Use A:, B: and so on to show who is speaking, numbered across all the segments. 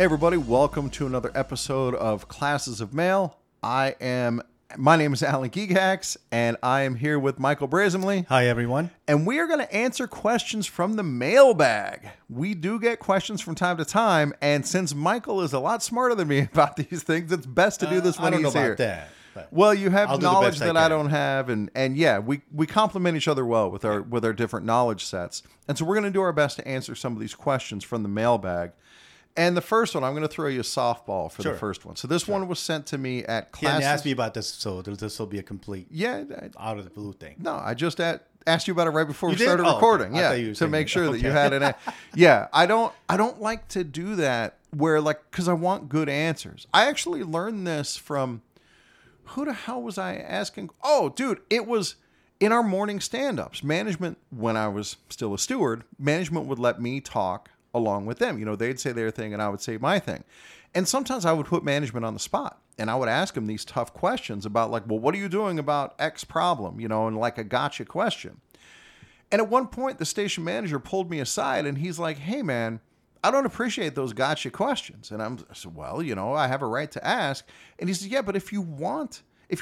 A: Hey everybody, welcome to another episode of Classes of Mail. My name is Alan Gigax, and I am here with Michael Brazenly.
B: Hi everyone.
A: And we are going to answer questions from the mailbag. We do get questions from time to time, and since Michael is a lot smarter than me about these things, it's best to do this when he's here.
B: I don't know about that.
A: Well, you have knowledge that I
B: can.
A: don't have, and yeah, we complement each other well with our different knowledge sets. And so we're going to do our best to answer some of these questions from the mailbag. And the first one, I'm going to throw you a softball for the first one. So this one was sent to me at class.
B: He asked me about this, so this will be a complete out of the blue thing.
A: No, I just asked you about it right before we started recording.
B: Okay.
A: Yeah, to make sure that you had an. Yeah, I don't like to do that where because I want good answers. I actually learned this from who the hell was I asking? Oh, dude, it was in our morning stand-ups. Management, when I was still a steward, management would let me talk along with them. You know, they'd say their thing and I would say my thing. And sometimes I would put management on the spot and I would ask them these tough questions about well, what are you doing about X problem? You know, and like a gotcha question. And at one point, the station manager pulled me aside and he's like, hey man, I don't appreciate those gotcha questions. And I said, well, you know, I have a right to ask. And he said, yeah, but if you're not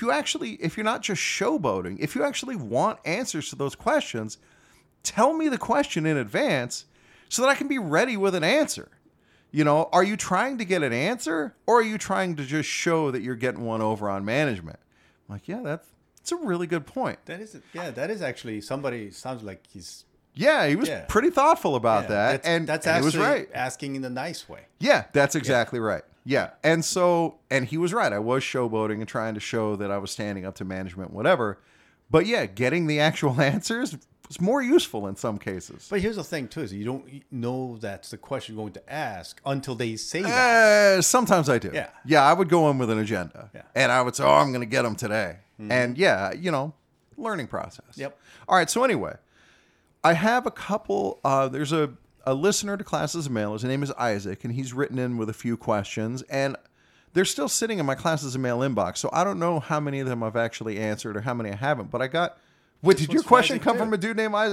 A: just showboating, if you actually want answers to those questions, tell me the question in advance so that I can be ready with an answer. You know, are you trying to get an answer or are you trying to just show that you're getting one over on management? I'm like, yeah, that's a really good point.
B: That is actually somebody sounds like he's.
A: Yeah, he was pretty thoughtful about that.
B: That's
A: he was right.
B: Asking in a nice way.
A: Yeah, that's exactly right. Yeah. And he was right. I was showboating and trying to show that I was standing up to management, whatever. But yeah, getting the actual answers is more useful in some cases.
B: But here's the thing, too, is you don't know that's the question you're going to ask until they say that.
A: Sometimes I do. Yeah, I would go in with an agenda. Yeah. And I would say, I'm going to get them today. Mm-hmm. And yeah, you know, learning process.
B: Yep.
A: All right, so anyway, I have a couple, there's a listener to Classes of Mail. His name is Isaac, and he's written in with a few questions. And they're still sitting in my Classes of Mail inbox, so I don't know how many of them I've actually answered or how many I haven't. But I got... Wait, did your question come from a dude named Isaac?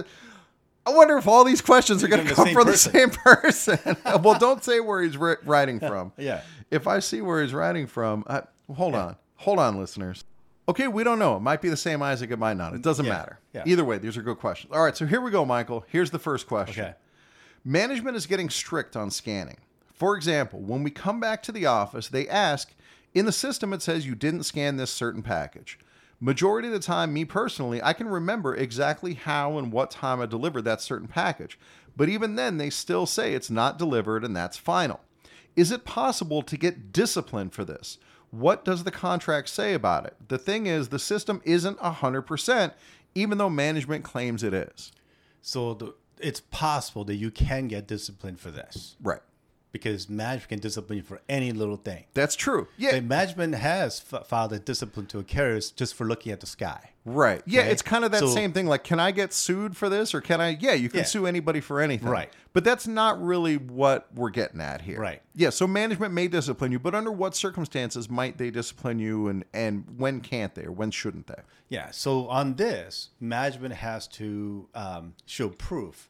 A: I wonder if all these questions are going to come from the same person. Well, don't say where he's writing from.
B: Yeah.
A: If I see where he's writing from... Hold on, listeners. Okay, we don't know. It might be the same Isaac, it might not. It doesn't matter. Yeah. Either way, these are good questions. All right, so here we go, Michael. Here's the first question.
B: Okay.
A: Management is getting strict on scanning. For example, when we come back to the office, they ask, in the system it says you didn't scan this certain package. Majority of the time, me personally, I can remember exactly how and what time I delivered that certain package. But even then, they still say it's not delivered and that's final. Is it possible to get disciplined for this? What does the contract say about it? The thing is, the system isn't 100%, even though management claims it is.
B: So it's possible that you can get disciplined for this.
A: Right.
B: Because management can discipline you for any little thing.
A: That's true. Yeah.
B: But management has filed a discipline to a carrier just for looking at the sky.
A: Right. Yeah, okay? It's kind of that same thing. Like, can I get sued for this? Or can I? Yeah, you can sue anybody for anything.
B: Right.
A: But that's not really what we're getting at here.
B: Right.
A: Yeah, so management may discipline you, but under what circumstances might they discipline you and when can't they or when shouldn't they?
B: Yeah, so on this, management has to show proof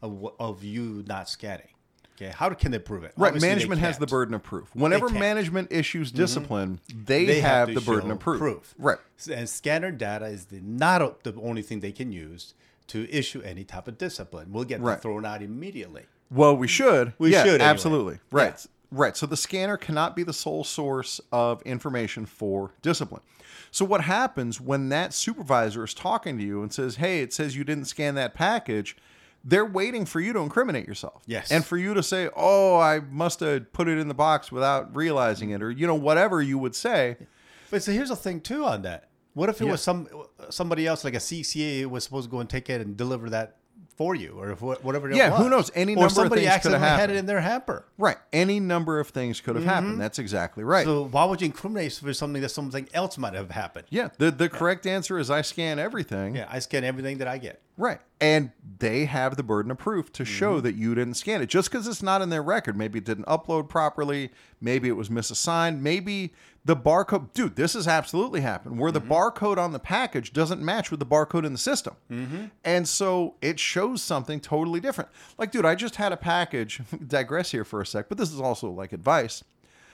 B: of you not scanning. Okay, how can they prove it?
A: Right, obviously management has the burden of proof. Whenever management issues discipline, they have the burden of proof. Right.
B: And scanner data is not the only thing they can use to issue any type of discipline. We'll get them thrown out immediately.
A: Well, we should.
B: We should, anyway.
A: Absolutely. Right. Yeah. Right. So the scanner cannot be the sole source of information for discipline. So what happens when that supervisor is talking to you and says, hey, it says you didn't scan that package, they're waiting for you to incriminate yourself.
B: Yes.
A: And for you to say, oh, I must have put it in the box without realizing it, or, you know, whatever you would say.
B: But so here's the thing, too, on that. What if it was somebody else, like a CCA, was supposed to go and take it and deliver that for you, or if whatever it was.
A: Yeah, who knows? Any number of things could have happened. Or somebody accidentally
B: had it in their hamper.
A: Right. Any number of things could have happened. That's exactly right.
B: So why would you incriminate for something that something else might have happened?
A: Yeah. The correct answer is I scan everything.
B: Yeah, I scan everything that I get.
A: Right. And they have the burden of proof to show that you didn't scan it. Just because it's not in their record. Maybe it didn't upload properly. Maybe it was misassigned. Maybe the barcode... Dude, this has absolutely happened. Where the barcode on the package doesn't match with the barcode in the system. And so it shows something totally different. Like, dude, I just had a package... Digress here for a sec, but this is also like advice.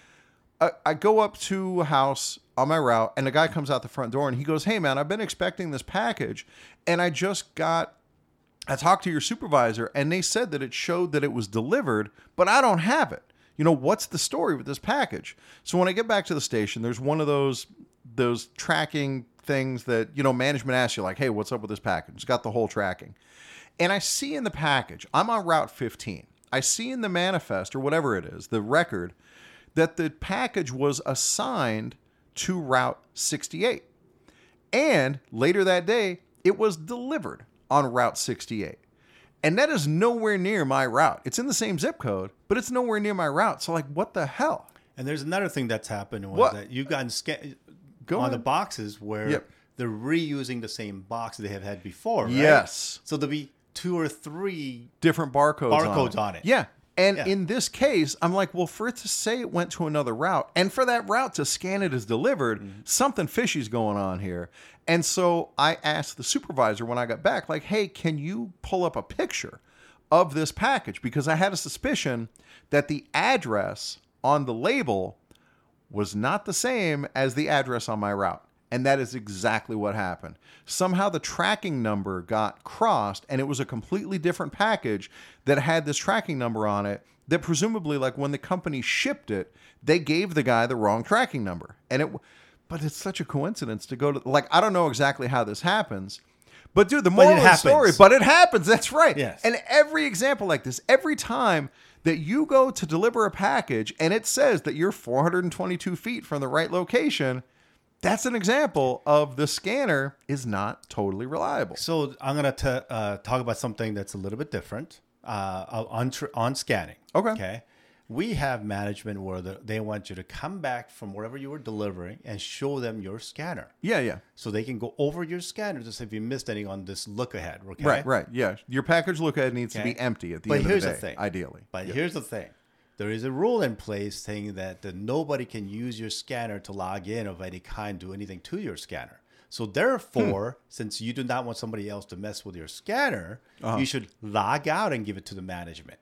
A: I go up to a house on my route, and a guy comes out the front door, and he goes, "Hey, man, I've been expecting this package, and I talked to your supervisor, and they said that it showed that it was delivered, but I don't have it. What's the story with this package?" So when I get back to the station, there's one of those tracking things that, management asks you, like, "Hey, what's up with this package?" It's got the whole tracking. And I see in the package, I'm on Route 15. I see in the manifest, or whatever it is, the record, that the package was assigned to Route 68. And later that day, it was delivered on Route 68. And that is nowhere near my route. It's in the same zip code, but it's nowhere near my route. So, like, what the hell?
B: And there's another thing that's happened was that you've gotten on the boxes where they're reusing the same box they have had before, right?
A: Yes.
B: So there'll be 2 or 3
A: different barcodes
B: on it.
A: Yeah. And in this case, I'm like, well, for it to say it went to another route, and for that route to scan it as delivered, something fishy's going on here. And so I asked the supervisor when I got back, like, "Hey, can you pull up a picture of this package?" Because I had a suspicion that the address on the label was not the same as the address on my route. And that is exactly what happened. Somehow the tracking number got crossed, and it was a completely different package that had this tracking number on it that presumably, like, when the company shipped it, they gave the guy the wrong tracking number. But it's such a coincidence to go to, like, I don't know exactly how this happens. But dude, the moral of the story, but it happens. That's right.
B: Yes.
A: And every example like this, every time that you go to deliver a package and it says that you're 422 feet from the right location, that's an example of the scanner is not totally reliable.
B: So I'm going to talk about something that's a little bit different on scanning. Okay. We have management where they want you to come back from wherever you were delivering and show them your scanner.
A: Yeah.
B: So they can go over your scanner to see if you missed anything on this look ahead. Okay?
A: Right. Yeah. Your package look ahead needs to be empty at the end of the day. But here's the thing. Ideally.
B: But here's the thing. There is a rule in place saying that nobody can use your scanner to log in of any kind, do anything to your scanner. So therefore, since you do not want somebody else to mess with your scanner, you should log out and give it to the management.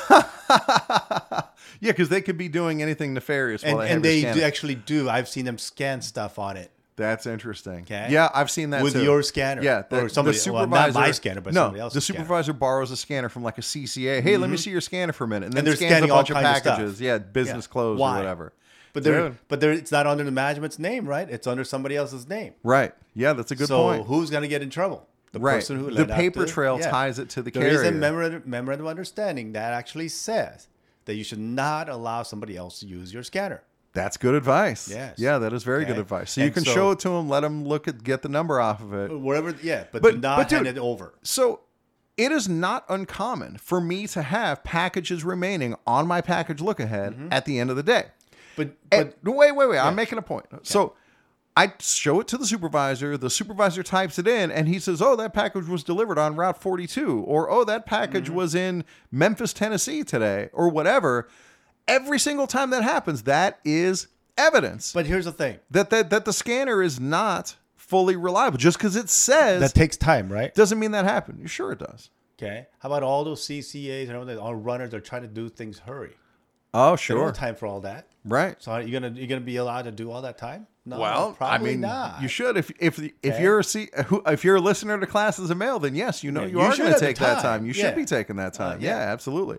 A: Yeah, because they could be doing anything nefarious.
B: And they actually do. I've seen them scan stuff on it.
A: That's interesting.
B: Okay.
A: Yeah, I've seen that
B: with
A: too.
B: your scanner.
A: Yeah,
B: or somebody,
A: the supervisor,
B: not my scanner, but somebody else's
A: the supervisor borrows a scanner from like a CCA. Hey, let me see your scanner for a minute, and then
B: they're
A: scans a bunch of
B: kinds
A: packages. Yeah, business clothes or whatever.
B: But it's not under the management's name, right? It's under somebody else's name.
A: Right. Yeah, that's a good point.
B: So who's going to get in trouble? The person who
A: the paper trail ties it to the carrier.
B: There is a memorandum of understanding that actually says that you should not allow somebody else to use your scanner.
A: That's good advice.
B: Yes.
A: Yeah, that is very good advice. So you can show it to them, let them get the number off of it.
B: Whatever, but do not hand it over.
A: So it is not uncommon for me to have packages remaining on my package look ahead at the end of the day. But wait. I'm making a point. Okay. So I show it to the supervisor types it in, and he says, "Oh, that package was delivered on Route 42," or "Oh, that package was in Memphis, Tennessee today," or whatever. Every single time that happens, that is evidence.
B: But here's the thing.
A: That the scanner is not fully reliable. Just because it says...
B: That takes time, right?
A: Doesn't mean that happened. You're sure it does.
B: Okay. How about all those CCAs and all runners are trying to do things hurry?
A: Oh, sure.
B: They don't have time for all that.
A: Right.
B: So you're gonna be allowed to do all that time? No,
A: well,
B: probably not.
A: You should. If you're a listener to Class as a Male, then yes, you are going to take that time. You should be taking that time. Yeah, absolutely.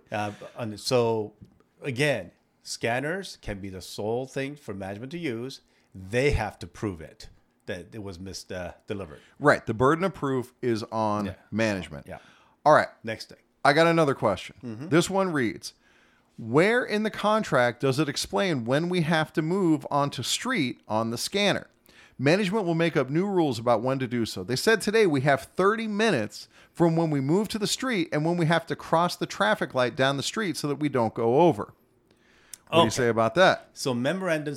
B: So again, scanners can be the sole thing for management to use. They have to prove it that it was delivered.
A: Right. The burden of proof is on management.
B: Yeah.
A: All right.
B: Next thing.
A: I got another question. This one reads, where in the contract does it explain when we have to move onto street on the scanner? Management will make up new rules about when to do so. They said today we have 30 minutes from when we move to the street and when we have to cross the traffic light down the street so that we don't go over. What do you say about that?
B: So Memorandum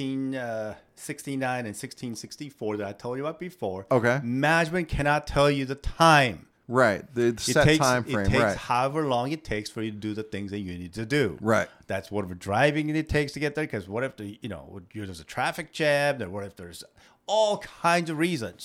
B: 1769 and 1664 that I told you about before.
A: Okay.
B: Management cannot tell you the time.
A: Right. The set time frame.
B: It takes however long it takes for you to do the things that you need to do.
A: Right.
B: That's whatever driving it takes to get there. Because what if there's a traffic jam? What if there's all kinds of reasons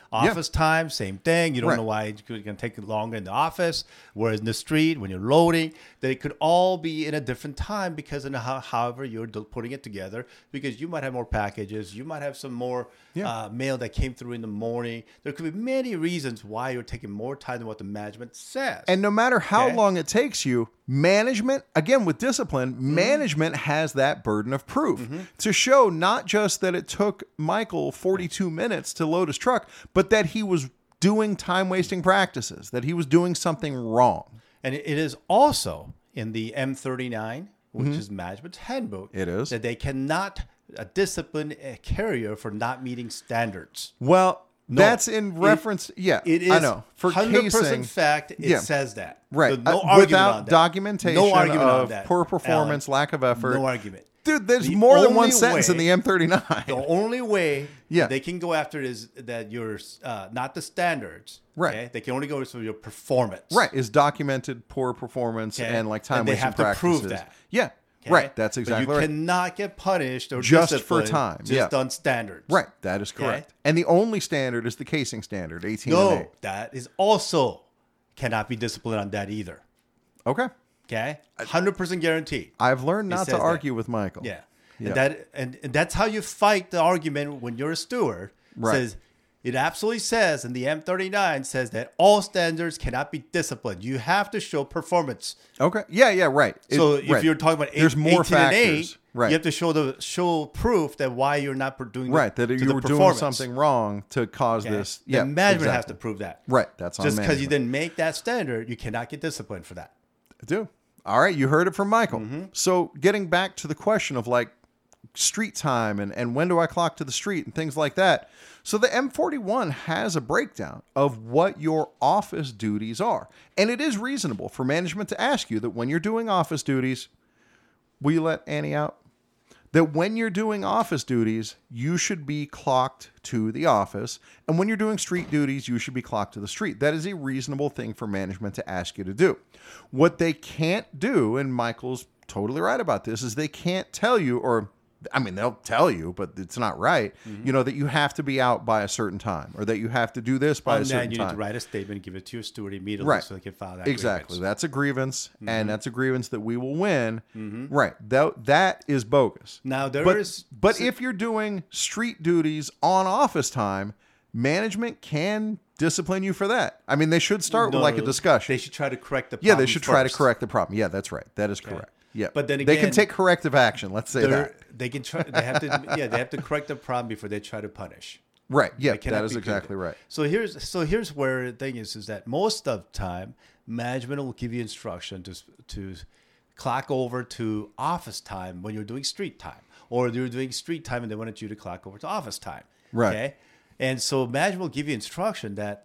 B: Office time, same thing. You don't
A: Right.
B: know why it's going to take longer in the office. Whereas in the street, when you're loading, they could all be in a different time because of however you're putting it together. Because you might have more packages. You might have some more mail that came through in the morning. There could be many reasons why you're taking more time than what the management says.
A: And no matter how
B: Okay.
A: long it takes you, management, again with discipline, management has that burden of proof to show not just that it took Michael 42 minutes to load his truck, but that he was doing time-wasting practices, that he was doing something wrong.
B: And it is also in the M39, which is management's handbook.
A: It is.
B: That they cannot discipline a carrier for not meeting standards.
A: Well,
B: No.
A: that's in reference.
B: It is
A: I know. For
B: 100%
A: casing,
B: fact. It says that.
A: right?
B: So no argument
A: without
B: on that.
A: documentation
B: No argument on
A: of
B: that,
A: poor performance,
B: Alan.
A: lack of effort.
B: No argument.
A: Dude, there's
B: The
A: more than one
B: only
A: sentence in
B: way-
A: the M39.
B: The only way
A: Yeah.
B: they can go after it is that you're not the standards.
A: Right.
B: Okay? They can only go for your performance.
A: Right, is documented poor performance
B: Okay.
A: and like time
B: And they
A: wasting
B: have to
A: practices.
B: prove that.
A: Yeah,
B: Okay?
A: right. That's
B: But
A: exactly
B: you
A: right.
B: cannot get punished or
A: Just for
B: disciplined
A: time,
B: just
A: yeah.
B: on standards.
A: Right, that is correct. And the only standard is the casing standard, 18 and 8.
B: No, that is also cannot be disciplined on that either.
A: Okay,
B: Okay, 100% guaranteed.
A: I've learned not to
B: says that.
A: argue with Michael.
B: Yeah.
A: Yeah.
B: And that's how you fight the argument when you're a steward.
A: Right.
B: Says it absolutely says in the M39 says that all standards cannot be disciplined. You have to show performance.
A: Okay. Yeah, right.
B: So
A: It-
B: if
A: right.
B: you're talking about
A: There's more
B: 18 and 8,
A: factors. Right.
B: you have to show proof that why you're not doing
A: Right,
B: the,
A: that
B: to
A: you
B: the
A: were doing
B: performance.
A: something wrong to cause
B: Okay?
A: this.
B: The
A: Yeah,
B: management has to
A: exactly.
B: prove that.
A: Right, that's on
B: Just because you
A: management.
B: didn't make that standard, you cannot get disciplined for that.
A: Dude. All right, you heard it from Michael.
B: Mm-hmm.
A: So getting back to the question of like street time and when do I clock to the street and things like that. So the M41 has a breakdown of what your office duties are. And it is reasonable for management to ask you that when you're doing office duties, will you let Annie out? That when you're doing office duties, you should be clocked to the office. And when you're doing street duties, you should be clocked to the street. That is a reasonable thing for management to ask you to do. What they can't do, and Michael's totally right about this, is they can't tell you, or I mean, they'll tell you, but it's not right, you know, that you have to be out by a certain time or that you have to do this by a
B: On
A: certain
B: that, you
A: time.
B: need to write a statement, give it to your steward immediately
A: Right.
B: so they can file that
A: Exactly.
B: grievance.
A: That's a grievance, and that's a grievance that we will win. Right. That is bogus.
B: Now, there
A: But,
B: is-
A: but if you're doing street duties on office time, management can discipline you for that. I mean, they should start with like a discussion.
B: They should try to correct the problem.
A: Yeah, they should try to
B: first.
A: correct the problem. Yeah, that's right. That is correct. Yeah.
B: But then
A: they can
B: again,
A: take corrective action. Let's say that.
B: They can try. They have to. Yeah, they have to correct the problem before they try to punish.
A: Right. Yeah,
B: It cannot
A: that is
B: be
A: exactly
B: punitive.
A: right.
B: So here's where the thing is that most of the time management will give you instruction to clock over to office time when you're doing street time, or you're doing street time and they wanted you to clock over to office time.
A: Right.
B: Okay. And so management will give you instruction that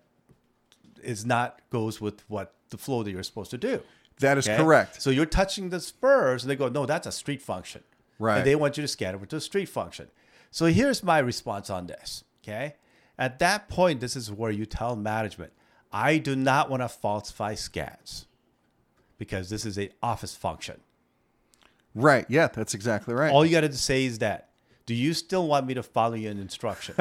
B: is not goes with what the flow that you're supposed to do.
A: That is
B: Okay?
A: correct.
B: So you're touching the spurs, and they go, no, that's a street function.
A: Right.
B: And they want you to scan over to a street function. So here's my response on this. Okay. At that point, this is where you tell management, I do not want to falsify scans because this is an office function.
A: Right. Yeah, that's exactly right.
B: All you got to say is that, do you still want me to follow your instruction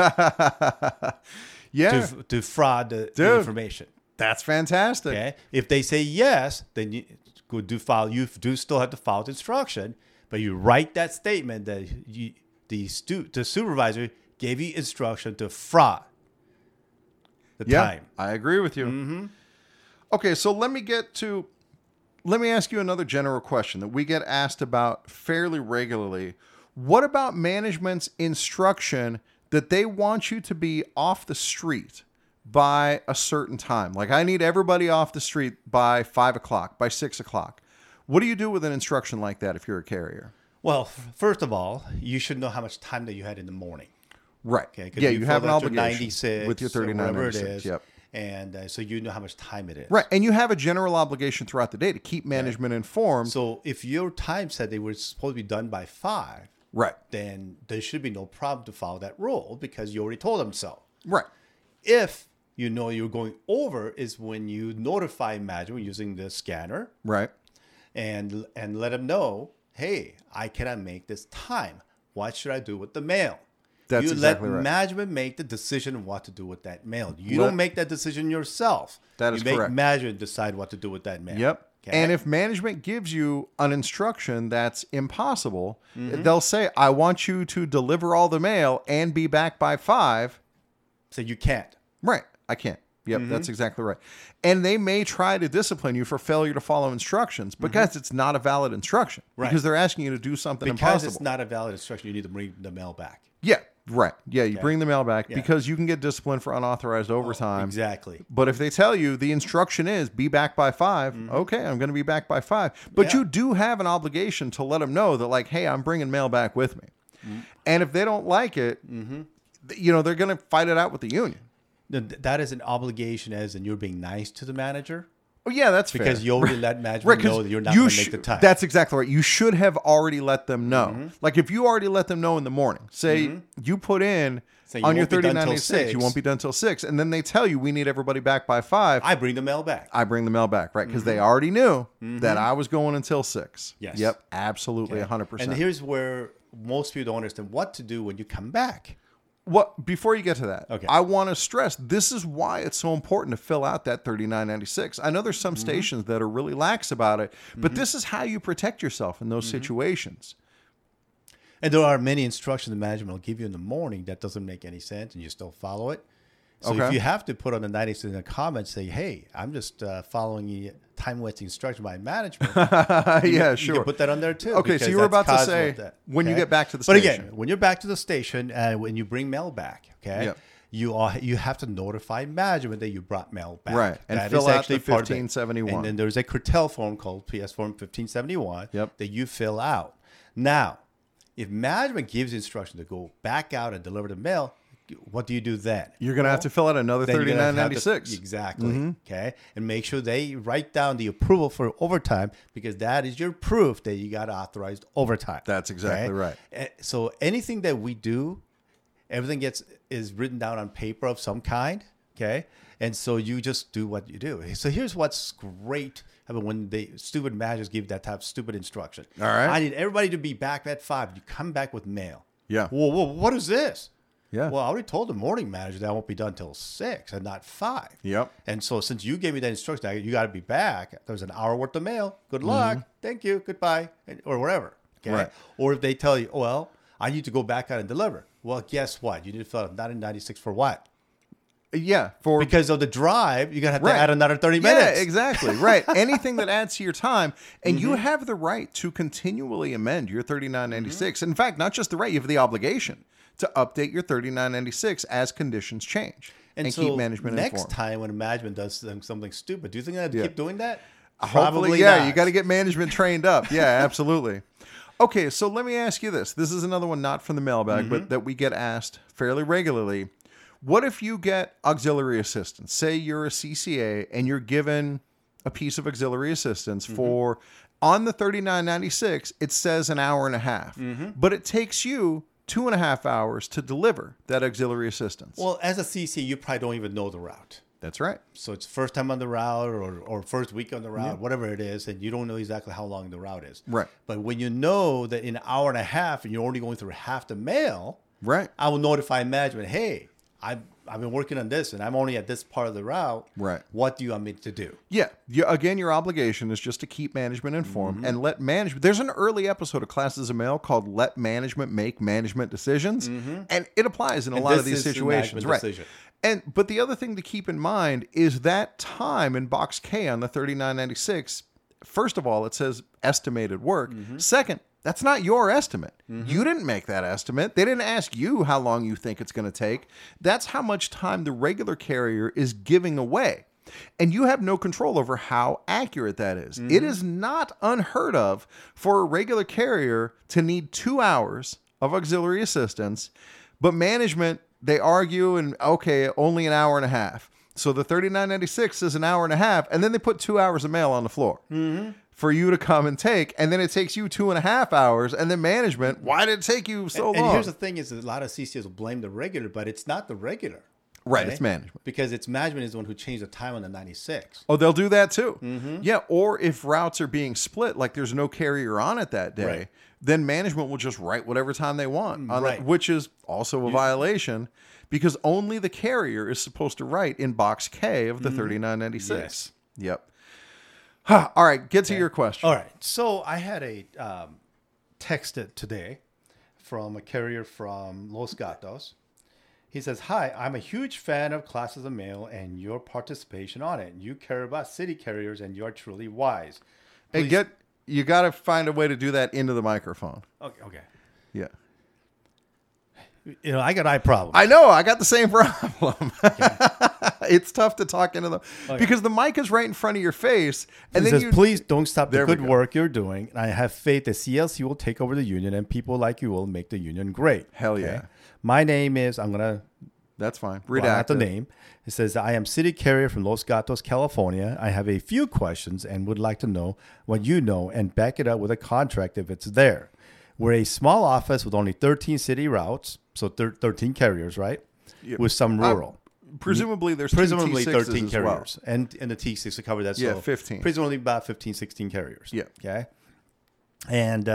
A: yeah.
B: to fraud the
A: Dude.
B: information?
A: That's fantastic.
B: Okay. If they say yes, then you do still have to follow the instruction, but you write that statement that the supervisor gave you instruction to fraud the
A: Yeah,
B: time.
A: I agree with you. Okay, so let me ask you another general question that we get asked about fairly regularly. What about management's instruction that they want you to be off the street by a certain time? Like, I need everybody off the street by 5 o'clock, by 6 o'clock. What do you do with an instruction like that if you're a carrier?
B: Well, first of all, you should know how much time that you had in the morning.
A: Right.
B: Okay. 'Cause
A: Yeah, you have an
B: filled out your
A: obligation
B: 96
A: with your
B: or whatever it
A: 3996.
B: is,
A: Yep.
B: And so you know how much time it is.
A: Right. And you have a general obligation throughout the day to keep management informed.
B: So if your time said they were supposed to be done by 5,
A: Right.
B: then there should be no problem to follow that rule because you already told them so.
A: Right.
B: If you know you're going over is when you notify management using the scanner
A: Right.
B: and let them know, hey, I cannot make this time. What should I do with the mail?
A: That's
B: you
A: exactly
B: let
A: right.
B: management make the decision of what to do with that mail. You
A: Let-
B: don't make that decision yourself.
A: That is
B: you make
A: correct.
B: management decide what to do with that mail.
A: Yep.
B: Okay?
A: And if management gives you an instruction that's impossible,
B: Mm-hmm.
A: they'll say, I want you to deliver all the mail and be back by 5.
B: so you can't.
A: Right. I can't. Yep.
B: Mm-hmm.
A: That's exactly right. And they may try to discipline you for failure to follow instructions because it's not a valid instruction.
B: Mm-hmm. Right.
A: Because they're asking you to do something
B: Because
A: impossible.
B: it's not a valid instruction, you need to bring the mail back.
A: Yeah. Right. Yeah. You bring the mail back because you can get disciplined for unauthorized overtime.
B: Exactly.
A: But if they tell you the instruction is be back by 5, okay, I'm going to be back by 5. But
B: Mm-hmm. Yeah.
A: you do have an obligation to let them know that, like, hey, I'm bringing mail back with me. And if they don't like it, they're going to fight it out with the union.
B: That is an obligation, as in you're being nice to the manager.
A: Oh, yeah, that's fair.
B: Because you already let management
A: Right, 'cause
B: know that you're not going to make the time.
A: That's exactly right. You should have already let them know. Like if you already let them know in the morning, say you put in
B: Say you
A: on your
B: won't be done till
A: 3996, you
B: 6.
A: won't be done till 6, and then they tell you we need everybody back by 5.
B: I bring the mail back.
A: I bring the mail back, right? Because they already knew that I was going until 6.
B: Yes.
A: Yep. Absolutely. 100%.
B: And here's where most people don't understand what to do when you come back.
A: What before you get to that,
B: Okay.
A: I want to stress this is why it's so important to fill out that 3996. I know there's some stations that are really lax about it, but this is how you protect yourself in those situations.
B: And there are many instructions the management will give you in the morning that doesn't make any sense, and you still follow it. So
A: Okay.
B: if you have to put on the 96 in the comments, say, hey, I'm just following the time-wasting instruction by management.
A: Yeah,
B: You
A: sure.
B: can put that on there too.
A: Okay, so
B: because
A: you were
B: that's
A: about to
B: caused
A: say
B: with that,
A: when you
B: okay?
A: get back to the
B: But
A: station.
B: again, when you're back to the station and when you bring mail back, okay,
A: Yep.
B: you have to notify management that you brought mail back.
A: Right, and
B: That
A: fill
B: is
A: out
B: actually
A: the
B: part of it.
A: 1571.
B: And then there's a curtail form called PS Form 1571
A: Yep.
B: that you fill out. Now, if management gives instruction to go back out and deliver the mail, what do you do then?
A: You're going to have to fill out another
B: Then you're gonna have to-
A: 3996.
B: Exactly. Okay. And make sure they write down the approval for overtime because that is your proof that you got authorized overtime.
A: That's exactly right.
B: So anything that we do, everything is written down on paper of some kind. Okay. And so you just do what you do. So here's what's great. I mean, when the stupid managers give that type of stupid instruction.
A: All right.
B: I need everybody to be back at 5. You come back with mail.
A: Yeah.
B: Whoa, what is this?
A: Yeah.
B: Well, I already told the morning manager that I won't be done till 6 and not 5.
A: Yep.
B: And so since you gave me that instruction, you got to be back. There's an hour worth of mail. Good luck. Thank you. Goodbye. Or whatever. Okay.
A: Right.
B: Or if they tell you, well, I need to go back out and deliver. Well, guess what? You need to fill out 1996 for what?
A: Yeah, for
B: Because of the drive, you're going to have
A: Right.
B: to add another 30 minutes.
A: Yeah, exactly. Right. Anything that adds to your time. And you have the right to continually amend your 3996. In fact, not just the right, you have the obligation to update your 3996 as conditions change and
B: so
A: keep management
B: next
A: informed.
B: time when management does something stupid, do you think they'll
A: Yeah.
B: keep doing that?
A: Hopefully, yeah,
B: not.
A: you got to get management trained up. Yeah, absolutely. Okay, so let me ask you this. This is another one not from the mailbag, but that we get asked fairly regularly. What if you get auxiliary assistance? Say you're a CCA and you're given a piece of auxiliary assistance for, on the 3996, it says an hour and a half, but it takes you 2.5 hours to deliver that auxiliary assistance.
B: Well, as a CC, you probably don't even know the route.
A: That's right.
B: So it's first time on the route or first week on the route, whatever it is, and you don't know exactly how long the route is.
A: Right.
B: But when you know that in an hour and a half and you're only going through half the mail,
A: Right.
B: I will notify management, hey, I've been working on this and I'm only at this part of the route.
A: Right.
B: What do you want me to do?
A: Yeah. Again, your obligation is just to keep management informed and let management. There's an early episode of Classes of Mail called "Let Management Make Management Decisions," and it applies in a lot of these
B: this is the
A: situations,
B: management
A: right?
B: decision.
A: But the other thing to keep in mind is that time in box K on the 3996. First of all, it says estimated work. Second, that's not your estimate. You didn't make that estimate. They didn't ask you how long you think it's going to take. That's how much time the regular carrier is giving away. And you have no control over how accurate that is. It is not unheard of for a regular carrier to need 2 hours of auxiliary assistance, but management, they argue and, okay, only an hour and a half. So the 3996 is an hour and a half, and then they put 2 hours of mail on the floor. For you to come and take, and then it takes you 2.5 hours, and then management, why did it take you so long?
B: And here's the thing is that a lot of CCs will blame the regular, but it's not the regular.
A: Right, it's management.
B: Because it's management is the one who changed the time on the 96.
A: Oh, they'll do that too. Yeah, or if routes are being split, like there's no carrier on it that day,
B: Right.
A: then management will just write whatever time they want, on
B: Right.
A: it, which is also a violation because only the carrier is supposed to write in box K of the 3996. Yep. All right, get to your question.
B: All right. So I had a text today from a carrier from Los Gatos. He says, "Hi, I'm a huge fan of Classes of Mail and your participation on it. You care about city carriers and you are truly wise."
A: Hey, you got to find a way to do that into the microphone.
B: Okay.
A: Yeah.
B: You know, I got eye problems.
A: I know. I got the same problem. It's tough to talk into them because the mic is right in front of your face, and
B: He
A: then
B: says, "Please don't stop the
A: There we
B: good
A: go.
B: work you're doing. And I have faith that CLC will take over the union and people like you will make the union great."
A: Hell yeah.
B: My name is, I'm going to
A: That's fine.
B: Well, not the
A: Redacted.
B: name. It says, "I am city carrier from Los Gatos, California. I have a few questions and would like to know what you know and back it up with a contract if it's there. We're a small office with only 13 city routes, so 13 carriers, right?
A: Yeah.
B: With some rural.
A: Presumably, there's
B: Presumably
A: two T6s
B: 13
A: as well.
B: carriers. And the T6 to cover that.
A: Yeah,
B: so
A: 15.
B: Presumably about 15, 16 carriers.
A: Yeah.
B: Okay. And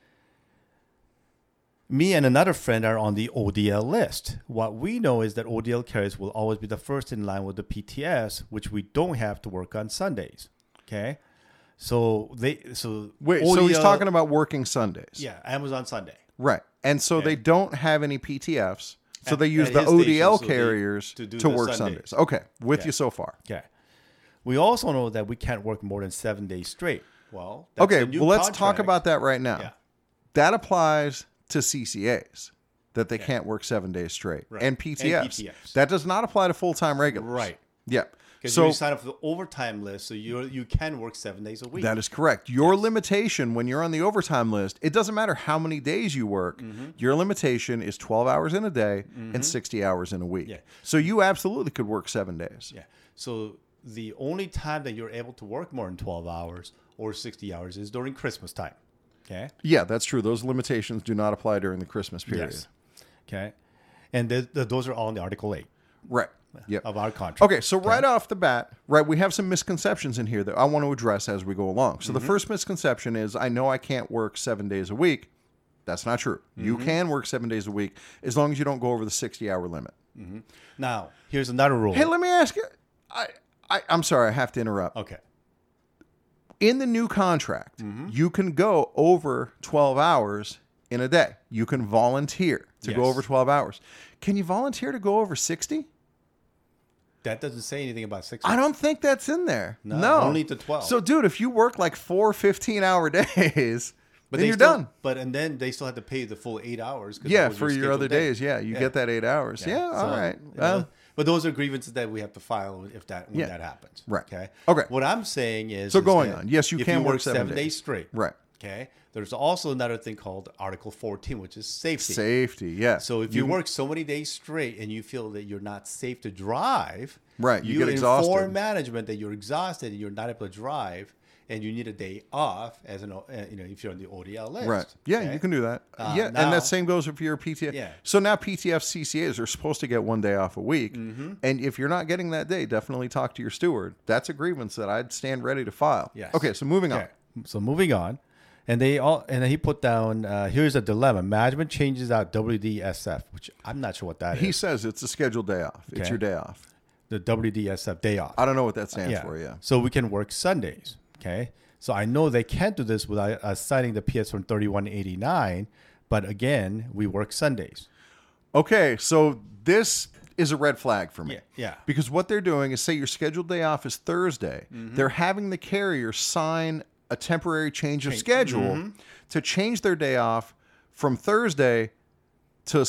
B: me and another friend are on the ODL list. What we know is that ODL carriers will always be the first in line with the PTS, which we don't have to work on Sundays. Okay. So
A: Wait, so
B: ODL
A: he's talking about working Sundays.
B: Yeah, Amazon Sunday.
A: Right. And so they don't have any PTFs. So
B: At-
A: they use
B: at
A: the
B: his station,
A: ODL
B: so
A: carriers
B: to do
A: to
B: the
A: work
B: Sundays.
A: Sundays. Okay. With you so far.
B: Okay. We also know that we can't work more than 7 days straight. Well, that's
A: Okay.
B: the new
A: Well, let's talk
B: contract.
A: about that right now.
B: Yeah.
A: That applies to CCAs that they can't work 7 days straight
B: Right.
A: and PTFs.
B: And PTFs.
A: That does not apply to full-time regulars.
B: Right.
A: Yeah.
B: Because
A: So
B: you sign up for the overtime list, so you can work 7 days a week.
A: that is correct. Your limitation when you're on the overtime list, it doesn't matter how many days you work. Your limitation is 12 hours in a day and 60 hours in a week.
B: Yeah.
A: So you absolutely could work 7 days.
B: Yeah. So the only time that you're able to work more than 12 hours or 60 hours is during Christmas time. Okay.
A: Yeah, that's true. Those limitations do not apply during the Christmas period.
B: Yes. Okay. And those are all in the Article 8
A: Right. Yep.
B: of our contract.
A: Okay, so right off the bat, right, we have some misconceptions in here that I want to address as we go along. So the first misconception is I know I can't work 7 days a week. That's not true. You can work 7 days a week as long as you don't go over the 60-hour limit.
B: Now, here's another rule.
A: Hey, let me ask you. I'm sorry, I have to interrupt.
B: Okay.
A: In the new contract, you can go over 12 hours in a day. You can volunteer to go
B: Yes.
A: over 12 hours. Can you volunteer to go over 60?
B: That doesn't say anything about 6
A: I don't think that's in there.
B: No,
A: No.
B: only to 12.
A: So, dude, if you work like 4 15-hour days, then
B: they
A: you're
B: still,
A: done.
B: And then they still have to pay the full 8 hours. 'cause that
A: Yeah,
B: was
A: for your
B: scheduled
A: other
B: day.
A: days. Yeah, you get that 8 hours. Yeah, all
B: So,
A: right.
B: you know, but those are grievances that we have to file when that happens.
A: Right.
B: Okay.
A: Okay.
B: What I'm saying is
A: So going
B: that
A: on. Yes, you
B: if
A: can
B: you
A: work
B: 7
A: 7
B: days straight.
A: Right.
B: Okay. There's also another thing called Article 14, which is safety.
A: Safety, yeah.
B: So if you work so many days straight and you feel that you're not safe to drive,
A: Right, you get
B: inform
A: exhausted.
B: management that you're exhausted and you're not able to drive, and you need a day off as if you're on the ODL list.
A: Right. Yeah,
B: okay?
A: you can do that. Yeah, and
B: now-
A: that same goes if you're a PTF.
B: Yeah.
A: So now PTF CCAs are supposed to get 1 day off a week.
B: Mm-hmm.
A: And if you're not getting that day, definitely talk to your steward. That's a grievance that I'd stand ready to file.
B: Yes.
A: Okay, so moving on.
B: Okay. So moving on, and then he put down here's a dilemma: management changes out WDSF, which I'm not sure what that
A: He
B: is.
A: says it's a scheduled day off. It's
B: Okay.
A: your day off.
B: The WDSF day off.
A: I don't know what that stands for, yeah.
B: So we can work Sundays. Okay. So I know they can't do this without citing the PS from 3189, but again, we work Sundays.
A: Okay, so this is a red flag for me.
B: Yeah.
A: Because what they're doing is say your scheduled day off is Thursday. They're having the carrier sign a temporary change of schedule to change their day off from Thursday to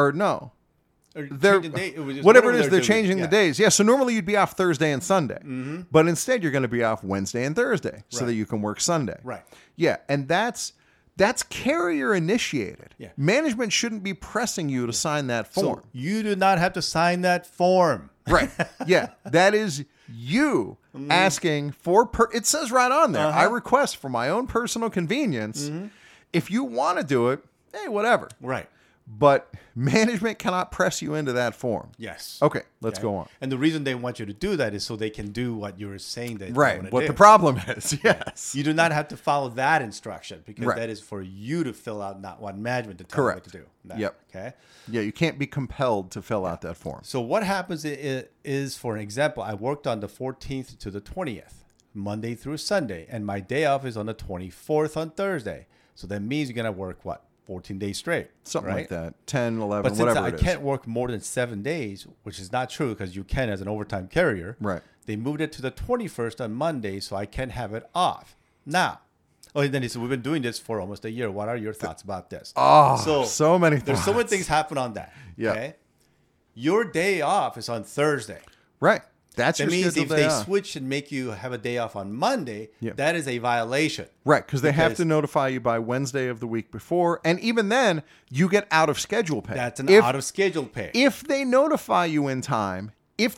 A: they're, whatever it is, they're changing the days. Yeah, so normally you'd be off Thursday and Sunday. But instead you're going to be off Wednesday and Thursday so that you can work Sunday.
B: Right.
A: Yeah, and that's carrier initiated.
B: Yeah.
A: Management shouldn't be pressing you to sign that form.
B: So you do not have to sign that form.
A: Right. Yeah. That is you asking for it says right on there. I request for my own personal convenience. If you want to do it, hey, whatever.
B: Right.
A: but management cannot press you into that form.
B: Yes.
A: Okay, let's go on.
B: And the reason they want you to do that is so they can do what you're saying that
A: Right.
B: they want
A: What
B: to
A: the
B: do.
A: problem is. Yes.
B: You do not have to follow that instruction because
A: Right.
B: that is for you to fill out, not what management to tell you what
A: Correct.
B: to do. That,
A: Yep.
B: Okay.
A: Yeah, you can't be compelled to fill out that form.
B: So what happens is, for an example, I worked on the 14th to the 20th, Monday through Sunday, and my day off is on the 24th on Thursday. So that means you're going to work, what, 14 days straight?
A: Something
B: right?
A: like that. 10, 11,
B: But since
A: whatever
B: I
A: it is.
B: can't work more than 7 days, which is not true because you can as an overtime carrier,
A: Right.
B: they moved it to the 21st on Monday so I can have it off. Now, and then he said, we've been doing this for almost a year. What are your thoughts about this?
A: Oh, so many
B: There's so many
A: thoughts.
B: things happen on that.
A: Yeah.
B: Okay? Your day off is on Thursday.
A: Right. That's
B: That
A: your
B: means
A: scheduled
B: if
A: day
B: they
A: off.
B: switch and make you have a day off on Monday,
A: Yeah.
B: that is a violation.
A: Right, because they have
B: Because-
A: to notify you by Wednesday of the week before. And even then, you get out of schedule pay.
B: That's an
A: If-
B: out of schedule pay.
A: If they notify you in time, you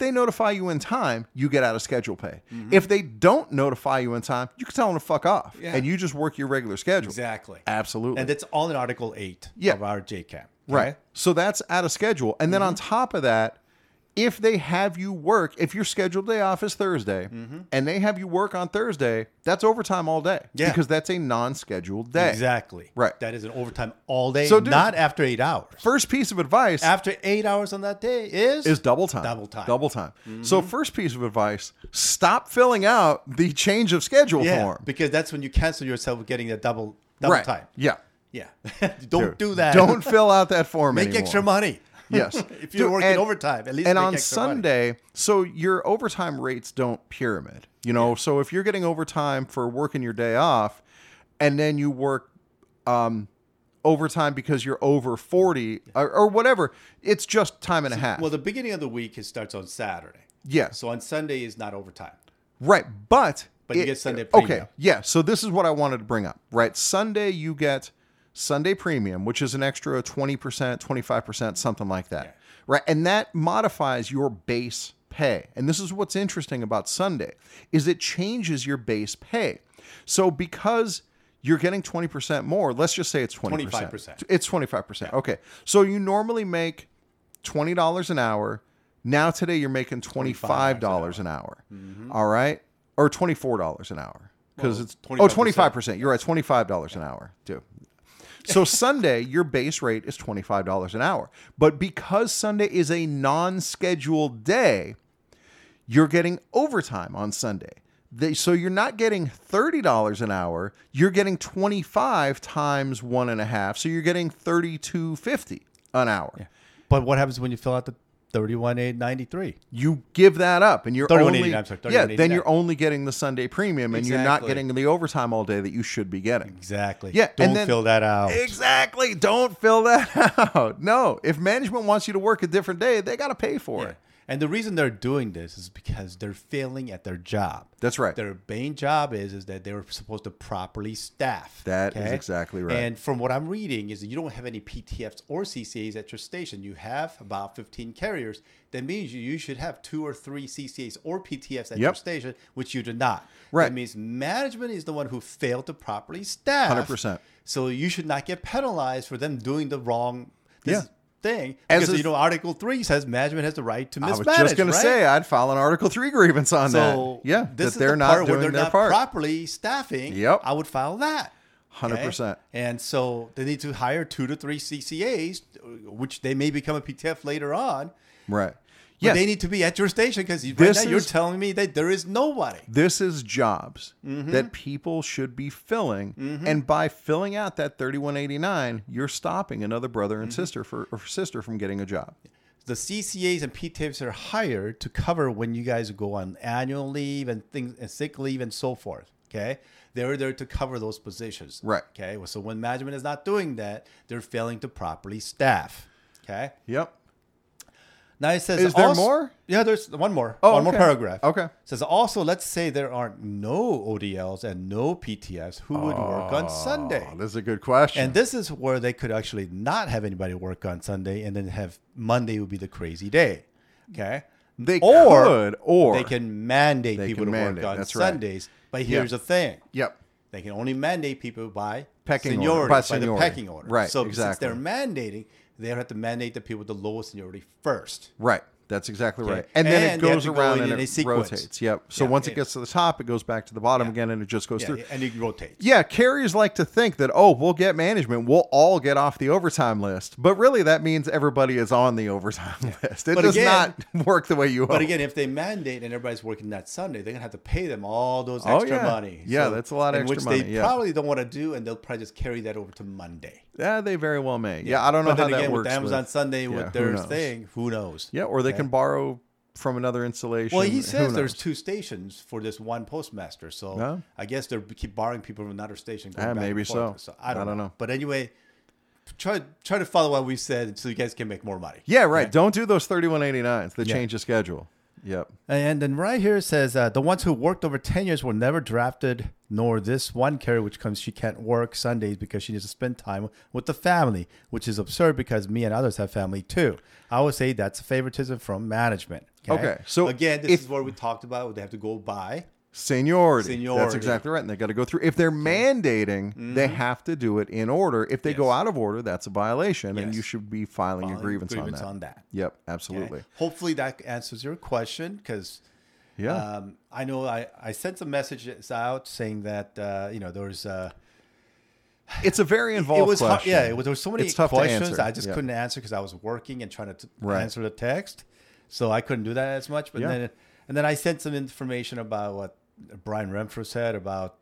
A: get out of schedule pay. If they don't notify you in time, you can tell them to fuck off.
B: Yeah.
A: And you just work your regular schedule.
B: Exactly.
A: Absolutely.
B: And that's all in Article 8
A: Yeah.
B: of our JCAM.
A: Right. So that's out of schedule. And then on
B: Mm-hmm.
A: top of that, if they have you work, if your scheduled day off is Thursday and they have you work on Thursday, that's overtime all day.
B: Yeah.
A: Because that's a non-scheduled day.
B: Exactly.
A: Right.
B: That is an overtime all day,
A: So, dude-
B: not after 8 hours.
A: First piece of advice
B: After 8 hours on that day is
A: double time.
B: Double time.
A: Double time. So first piece of advice, stop filling out the change of schedule
B: yeah,
A: form.
B: because that's when you cancel yourself with getting a double
A: Right.
B: time.
A: Yeah.
B: Yeah. Don't
A: Dude,
B: do that.
A: Don't fill out that form
B: make
A: anymore.
B: extra money.
A: Yes.
B: If you're
A: Dude,
B: working
A: and-
B: overtime, at least
A: and
B: make
A: on
B: extra money.
A: Sunday, so your overtime rates don't pyramid. You know, so if you're getting overtime for working your day off, and then you work overtime because you're over 40 or whatever, it's just time and a half.
B: Well, the beginning of the week it starts on Saturday.
A: Yes.
B: So on Sunday is not overtime.
A: Right, but
B: you get Sunday
A: Okay,
B: premium.
A: yeah. So this is what I wanted to bring up. Right, Sunday you get Sunday premium, which is an extra 20%, 25%, something like that.
B: Yeah.
A: Right, and that modifies your base pay. And this is what's interesting about Sunday is it changes your base pay. So because you're getting 20% more, let's just say it's 20%.
B: 25%.
A: It's 25%. Okay, so you normally make $20 an hour. Now today you're making $25 an hour. All right? Or $24 an hour. Because
B: Well,
A: it's
B: 25%.
A: 25%. You're right, $25 an hour, too. So Sunday, your base rate is $25 an hour. But because Sunday is a non-scheduled day, you're getting overtime on Sunday. So you're not getting $30 an hour. You're getting 25 times 1.5. So you're getting $32.50 an hour.
B: Yeah. But what happens when you fill out the 31,893?
A: You give that up, and you're
B: 31.89,
A: only
B: I'm sorry,
A: yeah. Then
B: 31.89.
A: you're only getting the Sunday premium, and you're not
B: Exactly.
A: getting the overtime all day that you should be getting.
B: Exactly.
A: Yeah,
B: Don't
A: and then-
B: fill that out.
A: Exactly. Don't fill that out. No. If management wants you to work a different day, they got to pay for
B: Yeah.
A: it.
B: And the reason they're doing this is because they're failing at their job.
A: That's right.
B: Their main job is that they were supposed to properly staff.
A: That is exactly right.
B: And from what I'm reading is that you don't have any PTFs or CCAs at your station. You have about 15 carriers. That means you should have 2 or 3 CCAs or PTFs at your
A: Yep.
B: station, which you do not.
A: Right.
B: That means management is the one who failed to properly staff.
A: 100%.
B: So you should not get penalized for them doing the wrong
A: Yeah.
B: thing.
A: As
B: Because,
A: is-
B: you know, Article 3 says management has the right to
A: I
B: mismanage.
A: was just going to
B: right?
A: say I'd file an Article 3 grievance on
B: So
A: that. Yeah,
B: this
A: that
B: is
A: they're
B: the
A: not
B: part where
A: doing
B: they're
A: their
B: not
A: part.
B: properly staffing.
A: Yep.
B: I would file that.
A: 100%.
B: And so they need to hire 2 to 3 CCAs, which they may become a PTF later on.
A: Right.
B: But
A: Yeah.
B: they need to be at your station because right
A: This
B: now you're
A: is-
B: telling me that there is nobody.
A: This is jobs
B: Mm-hmm.
A: that people should be filling, and by filling out that 3189, you're stopping another brother
B: Mm-hmm.
A: and sister from getting a job.
B: The CCAs and PTFs are hired to cover when you guys go on annual leave and things and sick leave and so forth. Okay, they're there to cover those positions.
A: Right.
B: Okay. So when management is not doing that, they're failing to properly staff. Okay.
A: Yep.
B: Now it says,
A: Is there
B: also-
A: more?
B: Yeah, there's one more.
A: Oh,
B: one more
A: okay.
B: paragraph.
A: Okay.
B: It says also, let's say there aren't no ODLs and no PTFs who would work on Sunday.
A: Oh, this is a good question.
B: And this is where they could actually not have anybody work on Sunday and then have Monday would be the crazy day. Okay.
A: they
B: or
A: could, or
B: They can mandate
A: They
B: people
A: can
B: to
A: mandate,
B: work on
A: that's right.
B: Sundays. But here's the thing.
A: Yep.
B: They can only mandate people by
A: Pecking order,
B: seniority,
A: by
B: by the
A: seniority.
B: pecking order.
A: Right,
B: So
A: exactly.
B: since they're mandating, they have to mandate the people with the lowest seniority first.
A: Right. That's exactly
B: Okay.
A: right. And then
B: And
A: it
B: they have
A: goes
B: to go
A: around
B: in
A: and
B: a
A: it
B: sequence.
A: rotates. Yep. So
B: Yeah,
A: once it gets to the top, it goes back to the bottom again and it just goes through.
B: And it rotates.
A: Yeah, carriers like to think that, oh, we'll get management. We'll all get off the overtime list. But really, that means everybody is on the overtime list. It
B: But
A: does
B: again-
A: not work the way you hope.
B: But again, if they mandate and everybody's working that Sunday, they're gonna have to pay them all those
A: Oh,
B: extra
A: yeah.
B: money.
A: Yeah, that's a lot of
B: in
A: extra
B: which
A: money,
B: they
A: yeah.
B: probably don't want to do, and they'll probably just carry that over to Monday.
A: Yeah, they very well may. Yeah, I don't know
B: But
A: how
B: then
A: that
B: again,
A: works.
B: with Amazon Sunday
A: yeah,
B: with
A: who
B: their
A: knows?
B: thing, who knows?
A: Yeah, or they can borrow from another installation.
B: Well, he
A: Who
B: says there's
A: knows?
B: 2 stations for this one postmaster, so
A: No?
B: I guess they keep borrowing people from another station. Going
A: Yeah,
B: back
A: maybe
B: and forth.
A: so.
B: I don't know. But anyway, try to follow what we said so you guys can make more money.
A: Yeah, right. Don't do those 3189s. They
B: Yeah.
A: change the schedule. Yep.
B: And then right here it says the ones who worked over 10 years were never drafted, nor this one carrier, which comes she can't work Sundays because she needs to spend time with the family, which is absurd because me and others have family too. I would say that's a favoritism from management.
A: Okay, so
B: again, this
A: if-
B: is where we talked about what they have to go by.
A: Seniority. That's
B: Seniority.
A: exactly right. And they got to go through. If they're mandating, they have to do it in order. If they go
B: Yes.
A: out of order, that's a violation, and
B: Yes.
A: you should be filing a grievance on that. Yep,
B: Okay?
A: absolutely.
B: Hopefully that answers your question because
A: Yeah.
B: I know I sent some messages out saying that there was
A: It's a very involved
B: it was hard,
A: question.
B: there were so many
A: It's tough to
B: questions
A: answer.
B: I just
A: Yeah.
B: couldn't answer because I was working and trying to
A: Right.
B: answer the text, so I couldn't do that as much. But
A: Yeah.
B: then I sent some information about what Brian Renfro said about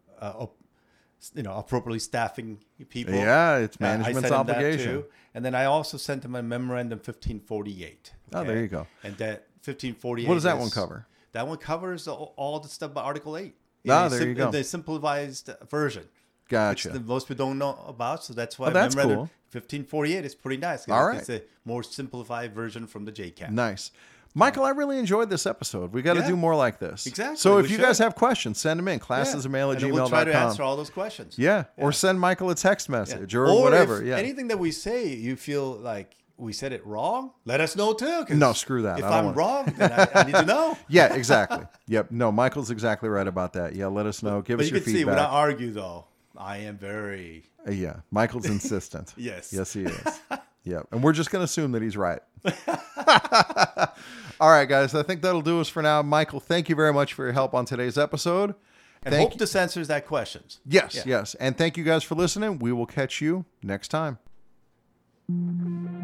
B: appropriately staffing people.
A: Yeah, it's
B: I
A: management's
B: sent him that
A: obligation.
B: too. And then I also sent him a memorandum 1548.
A: Oh, there you go.
B: And that 1548.
A: What does that one
B: is-
A: cover?
B: That one covers all the stuff about Article 8.
A: Ah,
B: In
A: there you go.
B: The simplified version.
A: Gotcha.
B: Which most people don't know about, so that's why
A: that's
B: memorandum
A: cool.
B: 1548 is pretty nice.
A: All right.
B: It's a more simplified version from the JCAT.
A: Nice. Michael, I really enjoyed this episode. We got to
B: Yeah.
A: do more like this.
B: Exactly,
A: So if
B: we
A: you guys
B: should.
A: have questions, send them in.
B: Yeah.
A: Classesofmail@gmail.com.
B: And we'll try to answer all those questions.
A: Yeah. Or send Michael a text message or
B: Or
A: whatever.
B: if
A: Yeah.
B: anything that we say, you feel like we said it wrong, let us know too. 'cause
A: No, screw that.
B: If
A: I don't
B: I'm
A: want-
B: wrong, then I need to know.
A: Yeah, exactly. Yep. No, Michael's exactly right about that. Yeah, let us know. Give
B: But
A: us
B: you
A: your
B: can see when I
A: feedback.
B: argue, though, I am very.
A: Yeah, Michael's insistent.
B: Yes.
A: Yes, he is. Yeah, and we're just going to assume that he's right. All right, guys, I think that'll do us for now. Michael, thank you very much for your help on today's episode.
B: And
A: Thank
B: hope this answers that questions.
A: Yes,
B: Yeah.
A: yes. And thank you guys for listening. We will catch you next time.